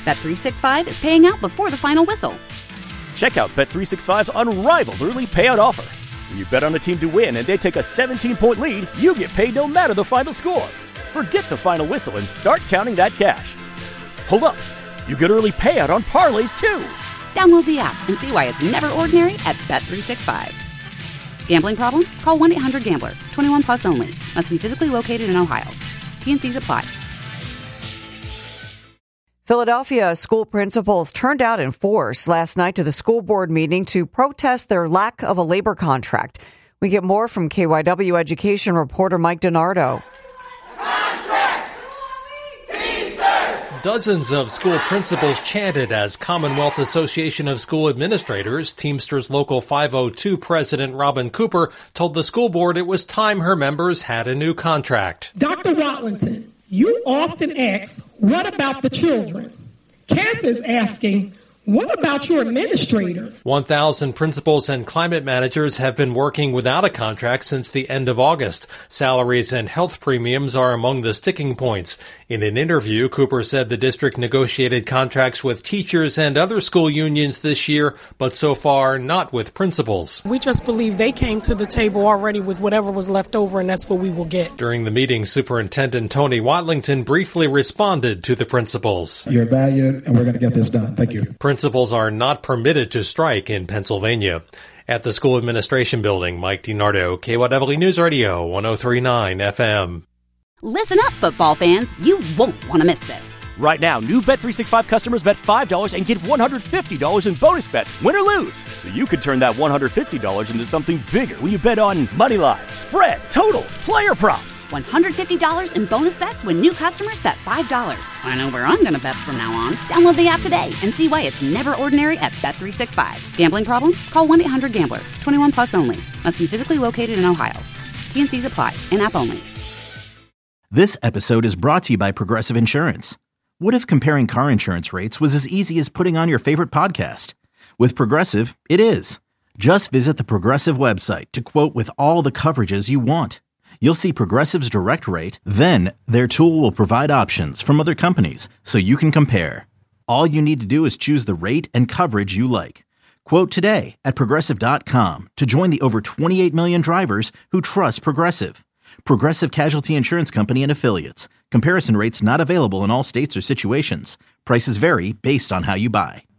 Bet365 is paying out before the final whistle. Check out Bet365's unrivaled early payout offer. When you bet on a team to win and they take a 17-point lead, you get paid no matter the final score. Forget the final whistle and start counting that cash. Hold up. You get early payout on parlays, too. Download the app and see why it's never ordinary at Bet365. Gambling problem? Call 1-800-GAMBLER. 21 plus only. Must be physically located in Ohio. T&Cs apply. Philadelphia school principals turned out in force last night to the school board meeting to protest their lack of a labor contract. We get more from KYW education reporter Mike DiNardo. Dozens of school principals chanted as Commonwealth Association of School Administrators, Teamsters Local 502 President Robin Cooper, told the school board it was time her members had a new contract. Dr. Watlington, you often ask, what about the children? Cass is asking, what about your administrators? 1,000 principals and climate managers have been working without a contract since the end of August. Salaries and health premiums are among the sticking points. In an interview, Cooper said the district negotiated contracts with teachers and other school unions this year, but so far not with principals. We just believe they came to the table already with whatever was left over, and that's what we will get. During the meeting, Superintendent Tony Watlington briefly responded to the principals. You're valued, and we're going to get this done. Thank you. Principals are not permitted to strike in Pennsylvania. At the school administration building, Mike DiNardo, KYW News Radio, 103.9 FM. Listen up, football fans. You won't want to miss this. Right now, new Bet365 customers bet $5 and get $150 in bonus bets, win or lose. So you could turn that $150 into something bigger when you bet on money line, spread, totals, player props. $150 in bonus bets when new customers bet $5. I know where I'm going to bet from now on. Download the app today and see why it's never ordinary at Bet365. Gambling problem? Call 1-800-GAMBLER. 21 plus only. Must be physically located in Ohio. T&Cs apply. In-app only. This episode is brought to you by Progressive Insurance. What if comparing car insurance rates was as easy as putting on your favorite podcast? With Progressive, it is. Just visit the Progressive website to quote with all the coverages you want. You'll see Progressive's direct rate, then their tool will provide options from other companies so you can compare. All you need to do is choose the rate and coverage you like. Quote today at Progressive.com to join the over 28 million drivers who trust Progressive. Progressive Casualty Insurance Company and Affiliates. Comparison rates not available in all states or situations. Prices vary based on how you buy.